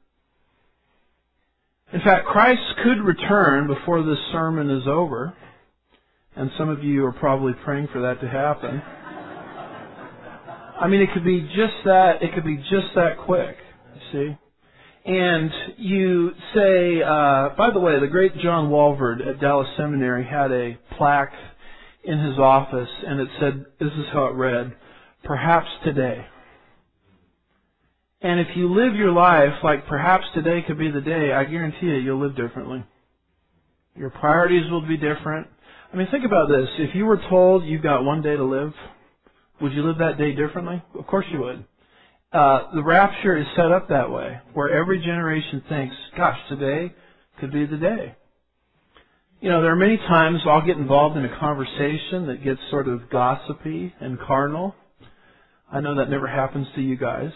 In fact, Christ could return before this sermon is over, and some of you are probably praying for that to happen. I mean, it could be just that, it could be just that quick, you see. And you say, uh, by the way, the great John Walvoord at Dallas Seminary had a plaque in his office, and it said, this is how it read, "Perhaps today." And if you live your life like perhaps today could be the day, I guarantee you, you'll live differently. Your priorities will be different. I mean, think about this. If you were told you've got one day to live, would you live that day differently? Of course you would. Uh, the rapture is set up that way, where every generation thinks, gosh, today could be the day. You know, there are many times I'll get involved in a conversation that gets sort of gossipy and carnal. I know that never happens to you guys.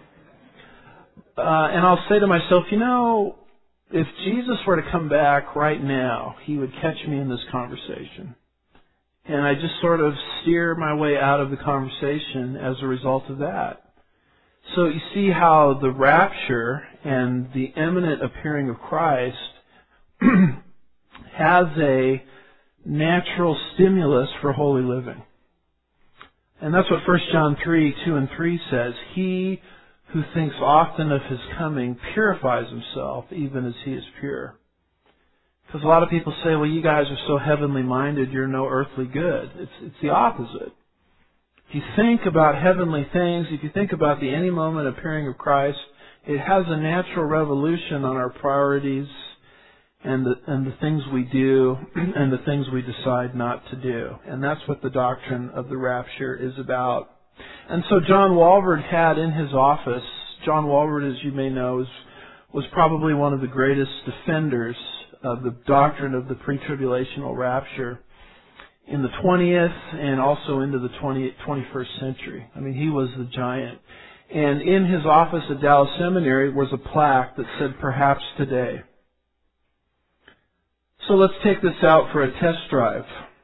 Uh, and I'll say to myself, you know, if Jesus were to come back right now, He would catch me in this conversation. And I just sort of steer my way out of the conversation as a result of that. So you see how the rapture and the imminent appearing of Christ has a natural stimulus for holy living. And that's what First John three, two and three says. He who thinks often of His coming purifies himself even as He is pure. Because a lot of people say, well, you guys are so heavenly minded, you're no earthly good. It's, it's the opposite. If you think about heavenly things, if you think about the any moment appearing of Christ, it has a natural revolution on our priorities and the, and the things we do and the things we decide not to do. And that's what the doctrine of the rapture is about. And so John Walvoord had in his office, John Walvoord, as you may know, is was probably one of the greatest defenders of the doctrine of the pre-tribulational rapture in the twentieth and also into the twentieth, twenty-first century. I mean, he was the giant. And in his office at Dallas Seminary was a plaque that said, "Perhaps today." So let's take this out for a test drive.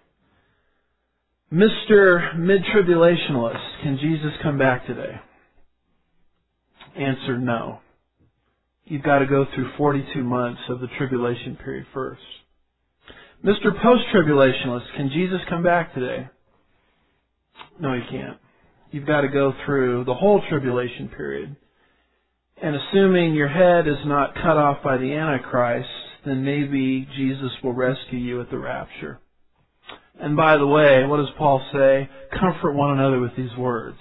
Mister Mid-Tribulationalist, can Jesus come back today? Answer, no. You've got to go through forty-two months of the tribulation period first. Mister Post-Tribulationalist, can Jesus come back today? No, he can't. You've got to go through the whole tribulation period. And assuming your head is not cut off by the Antichrist, then maybe Jesus will rescue you at the rapture. And by the way, what does Paul say? Comfort one another with these words.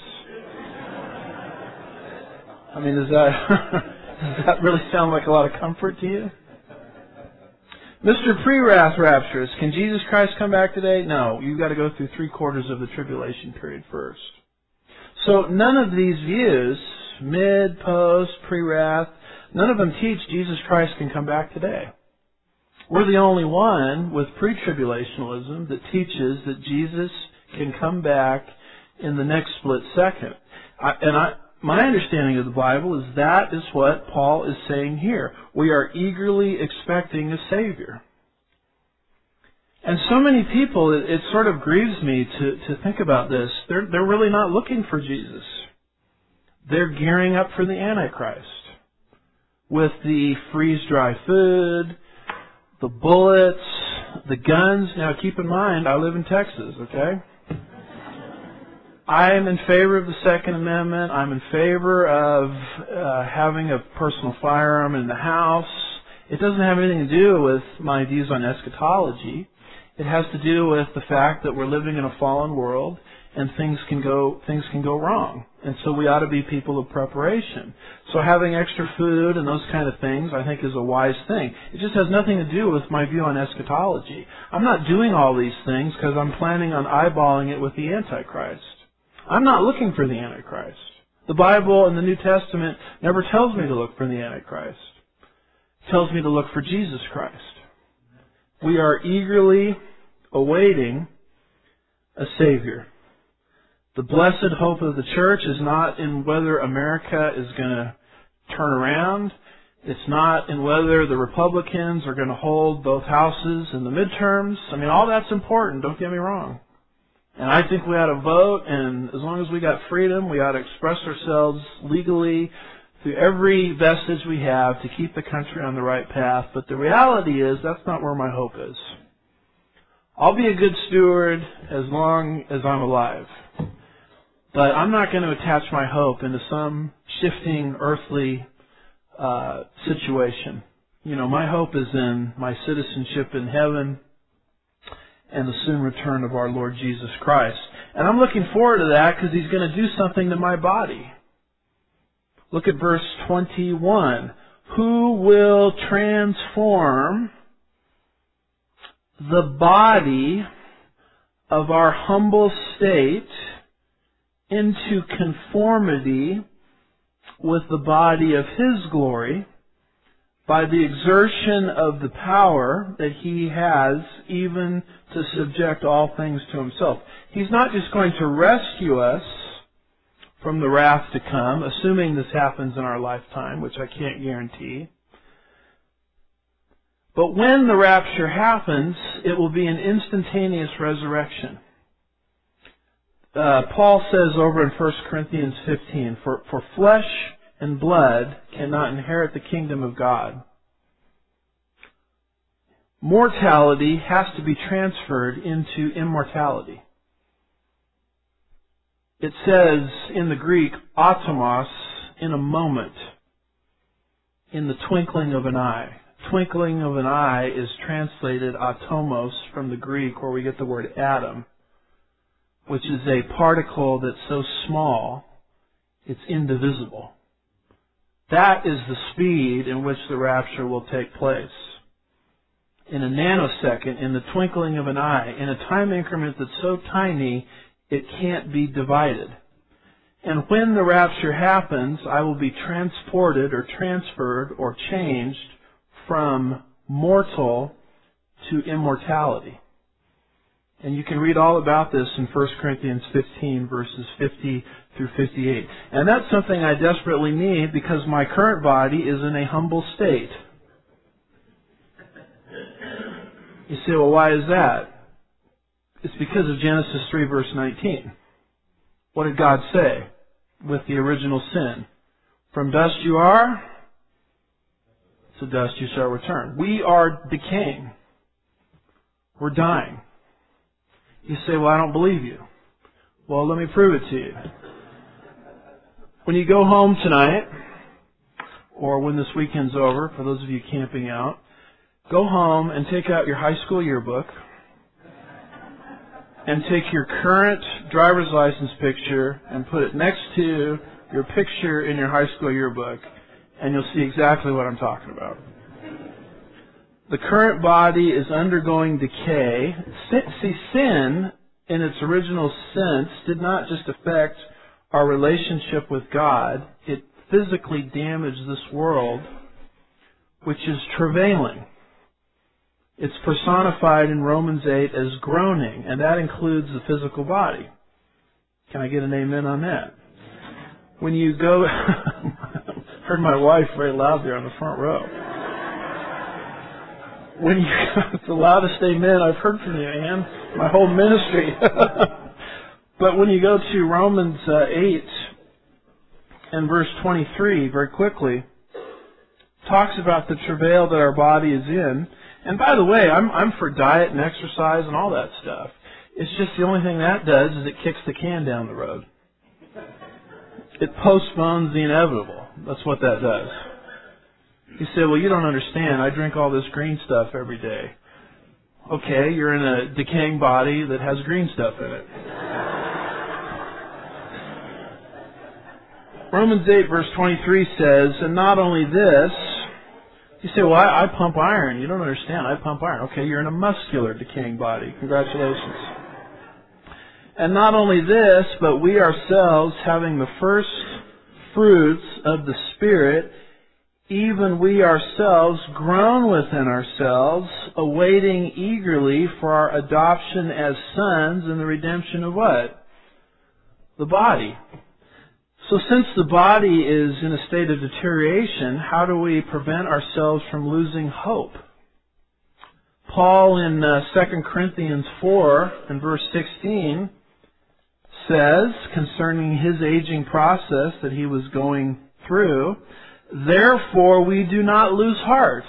I mean, does that, does that really sound like a lot of comfort to you? Mister Pre-wrath rapturist, can Jesus Christ come back today? No, you've got to go through three quarters of the tribulation period first. So none of these views, mid, post, pre-wrath, none of them teach Jesus Christ can come back today. We're the only one with pre-tribulationalism that teaches that Jesus can come back in the next split second. I, and I, my understanding of the Bible is that is what Paul is saying here. We are eagerly expecting a Savior. And so many people, it, it sort of grieves me to, to think about this. They're, they're really not looking for Jesus. They're gearing up for the Antichrist with the freeze-dry food, the bullets, the guns. Now keep in mind, I live in Texas, okay? I am in favor of the Second Amendment. I'm in favor of uh, having a personal firearm in the house. It doesn't have anything to do with my views on eschatology. It has to do with the fact that we're living in a fallen world and things can go things can go wrong. And so we ought to be people of preparation. So having extra food and those kind of things, I think, is a wise thing. It just has nothing to do with my view on eschatology. I'm not doing all these things because I'm planning on eyeballing it with the Antichrist. I'm not looking for the Antichrist. The Bible and the New Testament never tells me to look for the Antichrist. It tells me to look for Jesus Christ. We are eagerly awaiting a Savior. The blessed hope of the church is not in whether America is going to turn around. It's not in whether the Republicans are going to hold both houses in the midterms. I mean, all that's important, don't get me wrong. And I think we ought to vote, and as long as we got freedom, we ought to express ourselves legally through every vestige we have to keep the country on the right path. But the reality is, that's not where my hope is. I'll be a good steward as long as I'm alive. But I'm not going to attach my hope into some shifting earthly uh, situation. You know, my hope is in my citizenship in heaven and the soon return of our Lord Jesus Christ. And I'm looking forward to that because He's going to do something to my body. Look at verse twenty-one. Who will transform the body of our humble state into conformity with the body of His glory by the exertion of the power that He has even to subject all things to Himself. He's not just going to rescue us from the wrath to come, assuming this happens in our lifetime, which I can't guarantee. But when the rapture happens, it will be an instantaneous resurrection. Uh, Paul says over in First Corinthians fifteen, for, for flesh and blood cannot inherit the kingdom of God. Mortality has to be transferred into immortality. It says in the Greek, atomos, in a moment, in the twinkling of an eye. Twinkling of an eye is translated atomos from the Greek, where we get the word atom, which is a particle that's so small, it's indivisible. That is the speed in which the rapture will take place. In a nanosecond, in the twinkling of an eye, in a time increment that's so tiny, it can't be divided. And when the rapture happens, I will be transported or transferred or changed from mortal to immortality. And you can read all about this in First Corinthians fifteen, verses fifty through fifty-eight. And that's something I desperately need because my current body is in a humble state. You say, well, why is that? It's because of Genesis three, verse nineteen. What did God say with the original sin? From dust you are, to dust you shall return. We are decaying. We're dying. You say, well, I don't believe you. Well, let me prove it to you. When you go home tonight, or when this weekend's over, for those of you camping out, go home and take out your high school yearbook and take your current driver's license picture and put it next to your picture in your high school yearbook, and you'll see exactly what I'm talking about. The current body is undergoing decay. See, sin, in its original sense, did not just affect our relationship with God. It physically damaged this world, which is travailing. It's personified in Romans eight as groaning, and that includes the physical body. Can I get an amen on that? When you go... heard my wife very loud there on the front row. When you... it's the loudest amen I've heard from you, Ann. My whole ministry. But when you go to Romans uh, eight and verse twenty-three, very quickly, talks about the travail that our body is in. And by the way, I'm I'm for diet and exercise and all that stuff. It's just the only thing that does is it kicks the can down the road. It postpones the inevitable. That's what that does. You say, well, you don't understand. I drink all this green stuff every day. Okay, you're in a decaying body that has green stuff in it. Romans eight verse twenty-three says, and not only this, you say, well, I, I pump iron. You don't understand. I pump iron. Okay, you're in a muscular decaying body. Congratulations. And not only this, but we ourselves, having the first fruits of the Spirit, even we ourselves groan within ourselves, awaiting eagerly for our adoption as sons and the redemption of what? The body. So since the body is in a state of deterioration, how do we prevent ourselves from losing hope? Paul in uh, Second Corinthians four and verse sixteen says, concerning his aging process that he was going through, therefore we do not lose heart.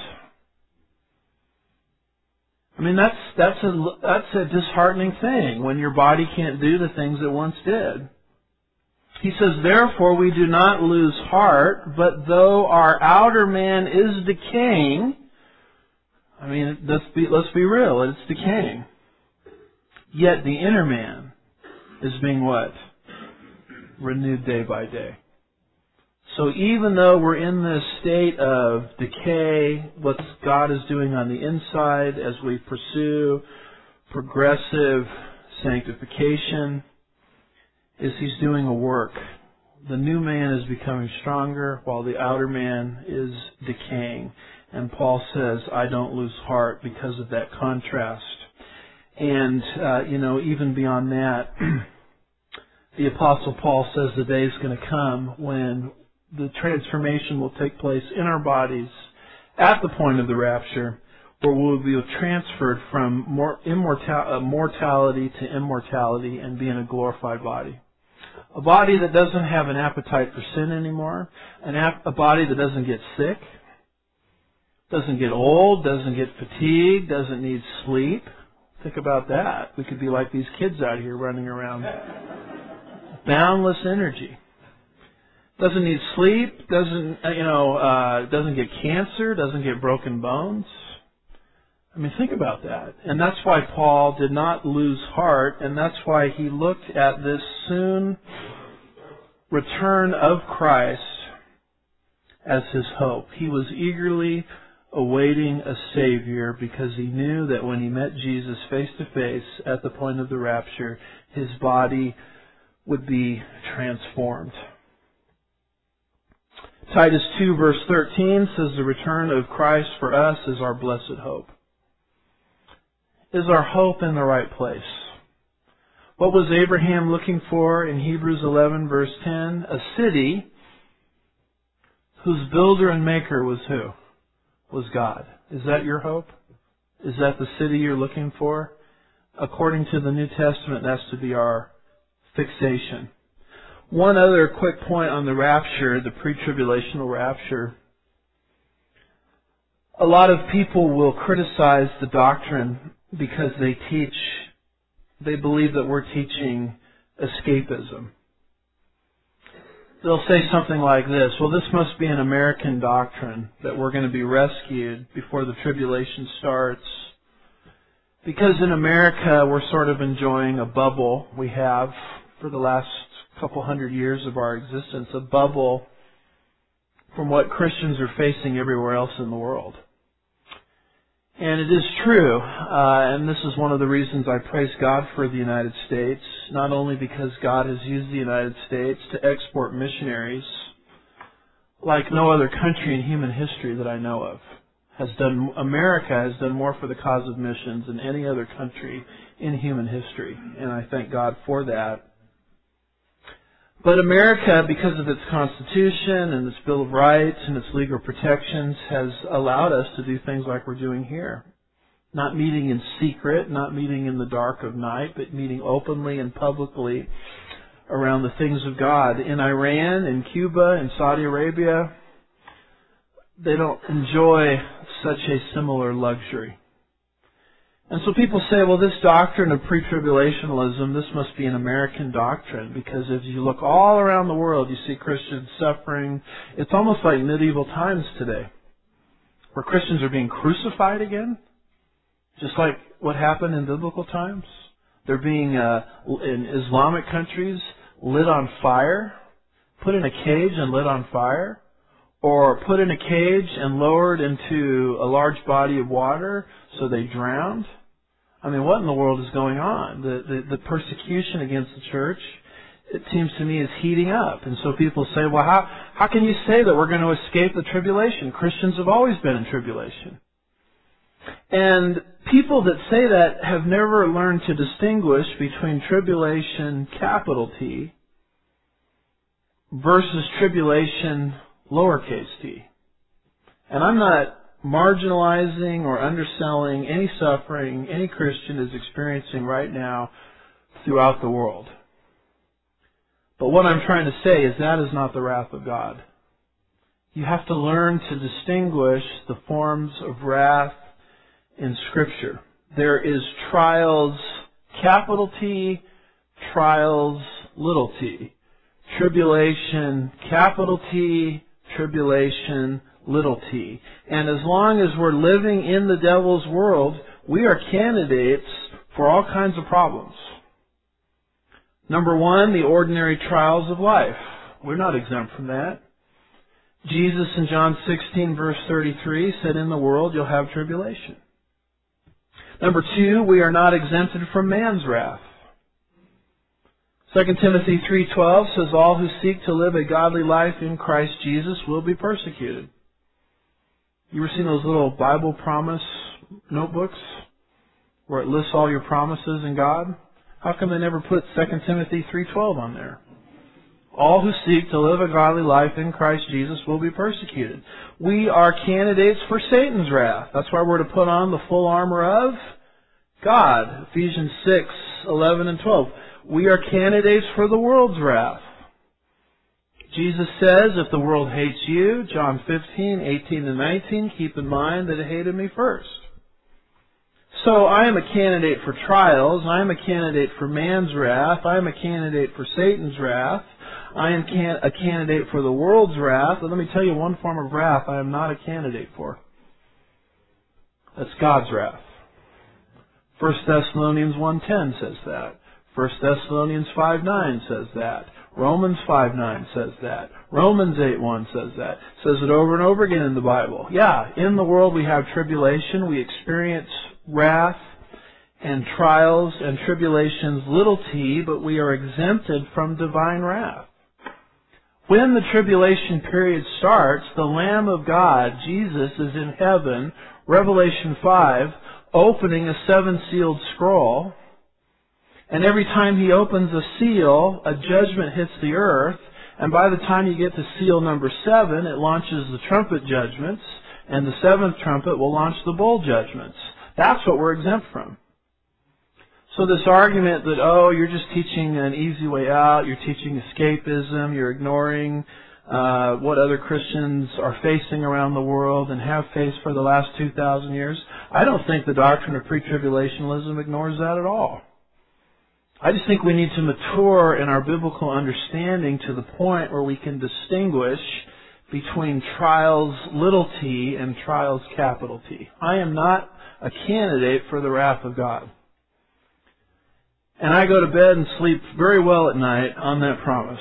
I mean, that's, that's a, that's a disheartening thing when your body can't do the things it once did. He says, therefore we do not lose heart, but though our outer man is decaying, I mean, let's be, let's be real, it's decaying. Yet the inner man is being what? Renewed day by day. So even though we're in this state of decay, what God is doing on the inside as we pursue progressive sanctification, is He's doing a work. The new man is becoming stronger while the outer man is decaying. And Paul says, I don't lose heart because of that contrast. And, uh, you know, even beyond that, the Apostle Paul says the day is going to come when the transformation will take place in our bodies at the point of the rapture, where we'll be transferred from more immortal, uh, mortality to immortality and be in a glorified body. A body that doesn't have an appetite for sin anymore, an ap- a body that doesn't get sick, doesn't get old, doesn't get fatigued, doesn't need sleep. Think about that. We could be like these kids out here running around. Boundless energy. Doesn't need sleep, doesn't, you know, uh, doesn't get cancer, doesn't get broken bones. I mean, think about that. And that's why Paul did not lose heart, and that's why he looked at this soon return of Christ as his hope. He was eagerly awaiting a Savior because he knew that when he met Jesus face to face at the point of the rapture, his body would be transformed. Titus two verse thirteen says the return of Christ for us is our blessed hope. Is our hope in the right place? What was Abraham looking for in Hebrews eleven verse ten? A city whose builder and maker was who? Was God. Is that your hope? Is that the city you're looking for? According to the New Testament, that's to be our fixation. One other quick point on the rapture, the pre-tribulational rapture. A lot of people will criticize the doctrine because they teach, they believe that we're teaching escapism. They'll say something like this, well, this must be an American doctrine, that we're going to be rescued before the tribulation starts. Because in America, we're sort of enjoying a bubble we have for the last couple hundred years of our existence, a bubble from what Christians are facing everywhere else in the world. And it is true, uh, and this is one of the reasons I praise God for the United States, not only because God has used the United States to export missionaries like no other country in human history that I know of. Has done, America has done more for the cause of missions than any other country in human history, and I thank God for that. But America, because of its Constitution and its Bill of Rights and its legal protections, has allowed us to do things like we're doing here. Not meeting in secret, not meeting in the dark of night, but meeting openly and publicly around the things of God. In Iran, in Cuba, in Saudi Arabia, they don't enjoy such a similar luxury. And so people say, well, this doctrine of pre-tribulationalism, this must be an American doctrine, because if you look all around the world, you see Christians suffering. It's almost like medieval times today, where Christians are being crucified again, just like what happened in biblical times. They're being, uh, in Islamic countries, lit on fire, put in a cage and lit on fire, or put in a cage and lowered into a large body of water so they drowned. I mean, what in the world is going on? The, the, the persecution against the church, it seems to me, is heating up. And so people say, well, how, how can you say that we're going to escape the tribulation? Christians have always been in tribulation. And people that say that have never learned to distinguish between tribulation, capital T, versus tribulation, lowercase t. And I'm not marginalizing or underselling any suffering any Christian is experiencing right now throughout the world. But what I'm trying to say is that is not the wrath of God. You have to learn to distinguish the forms of wrath in Scripture. There is trials, capital T, trials, little t. Tribulation, capital T, tribulation, little t. And as long as we're living in the devil's world, we are candidates for all kinds of problems. Number one, the ordinary trials of life. We're not exempt from that. Jesus in John sixteen verse thirty-three said, in the world you'll have tribulation. Number two, we are not exempted from man's wrath. Second Timothy three twelve says, all who seek to live a godly life in Christ Jesus will be persecuted. You ever seen those little Bible promise notebooks where it lists all your promises in God? How come they never put Second Timothy three twelve on there? All who seek to live a godly life in Christ Jesus will be persecuted. We are candidates for Satan's wrath. That's why we're to put on the full armor of God. Ephesians six eleven and twelve. We are candidates for the world's wrath. Jesus says, if the world hates you, John fifteen eighteen and nineteen, keep in mind that it hated me first. So I am a candidate for trials. I am a candidate for man's wrath. I am a candidate for Satan's wrath. I am can- a candidate for the world's wrath. But let me tell you one form of wrath I am not a candidate for. That's God's wrath. First Thessalonians one ten says that. First Thessalonians five nine says that. Romans five nine says that. Romans eight one says that. It says it over and over again in the Bible. Yeah, in the world we have tribulation. We experience wrath. and trials and tribulations little t, but we are exempted from divine wrath. When the tribulation period starts, the Lamb of God, Jesus, is in heaven, Revelation five, opening a seven-sealed scroll. And every time He opens a seal, a judgment hits the earth. And by the time you get to seal number seven, it launches the trumpet judgments. And the seventh trumpet will launch the bowl judgments. That's what we're exempt from. So this argument that, oh, you're just teaching an easy way out, you're teaching escapism, you're ignoring uh, what other Christians are facing around the world and have faced for the last two thousand years, I don't think the doctrine of pre-tribulationism ignores that at all. I just think we need to mature in our biblical understanding to the point where we can distinguish between trials little t and trials capital T. I am not a candidate for the wrath of God. And I go to bed and sleep very well at night on that promise.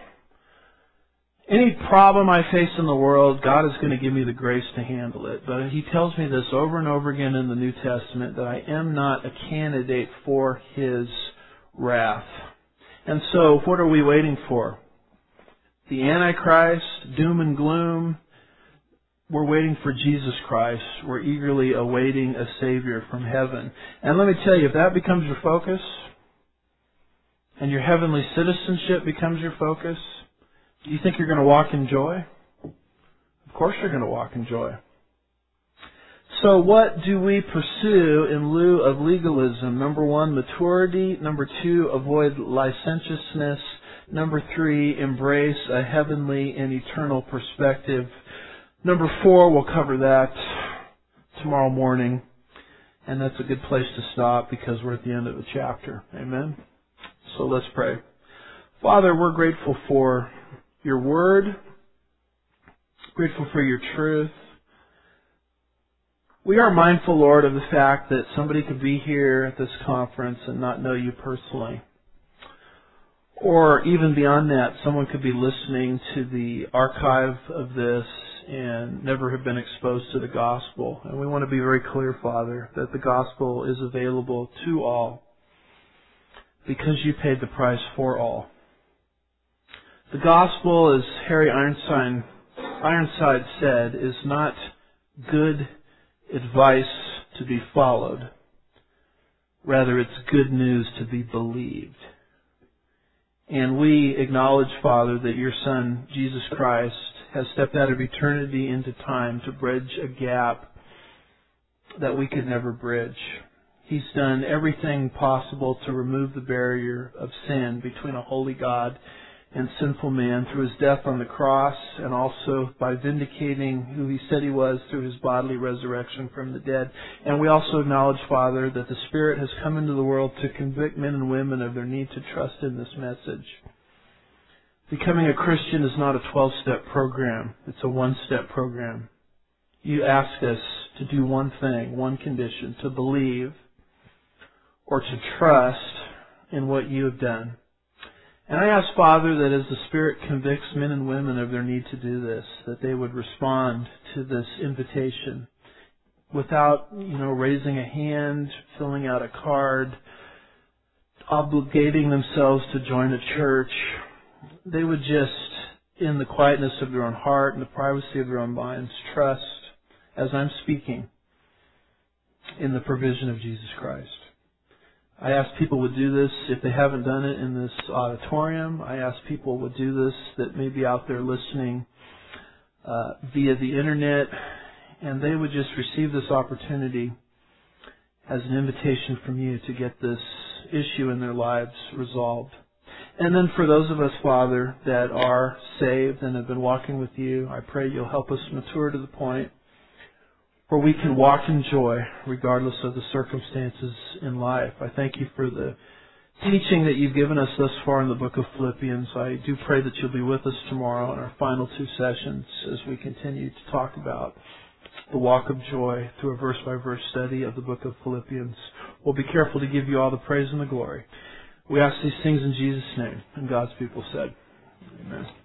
Any problem I face in the world, God is going to give me the grace to handle it. But He tells me this over and over again in the New Testament, that I am not a candidate for His wrath. And so, what are we waiting for? The Antichrist, doom and gloom. We're waiting for Jesus Christ. We're eagerly awaiting a Savior from heaven. And let me tell you, if that becomes your focus, and your heavenly citizenship becomes your focus, do you think you're going to walk in joy? Of course you're going to walk in joy. So what do we pursue in lieu of legalism? Number one, maturity. Number two, avoid licentiousness. Number three, embrace a heavenly and eternal perspective. Number four, we'll cover that tomorrow morning. And that's a good place to stop because we're at the end of the chapter. Amen? So let's pray. Father, we're grateful for Your Word, grateful for Your truth. We are mindful, Lord, of the fact that somebody could be here at this conference and not know You personally. Or even beyond that, someone could be listening to the archive of this and never have been exposed to the gospel. And we want to be very clear, Father, that the gospel is available to all, because You paid the price for all. The gospel, as Harry Ironside, Ironside said, is not good advice to be followed. Rather, it's good news to be believed. And we acknowledge, Father, that Your Son, Jesus Christ, has stepped out of eternity into time to bridge a gap that we could never bridge. He's done everything possible to remove the barrier of sin between a holy God and sinful man through His death on the cross, and also by vindicating who He said He was through His bodily resurrection from the dead. And we also acknowledge, Father, that the Spirit has come into the world to convict men and women of their need to trust in this message. Becoming a Christian is not a twelve-step program. It's a one-step program. You ask us to do one thing, one condition, to believe or to trust in what You have done. And I ask, Father, that as the Spirit convicts men and women of their need to do this, that they would respond to this invitation without, you know, raising a hand, filling out a card, obligating themselves to join a church. They would just, in the quietness of their own heart and the privacy of their own minds, trust, as I'm speaking, in the provision of Jesus Christ. I ask people would do this if they haven't done it in this auditorium. I ask people would do this that may be out there listening uh, via the internet, and they would just receive this opportunity as an invitation from You to get this issue in their lives resolved. And then for those of us, Father, that are saved and have been walking with You, I pray You'll help us mature to the point where we can walk in joy regardless of the circumstances in life. I thank You for the teaching that You've given us thus far in the book of Philippians. I do pray that You'll be with us tomorrow in our final two sessions as we continue to talk about the walk of joy through a verse-by-verse study of the book of Philippians. We'll be careful to give You all the praise and the glory. We ask these things in Jesus' name, and God's people said, Amen.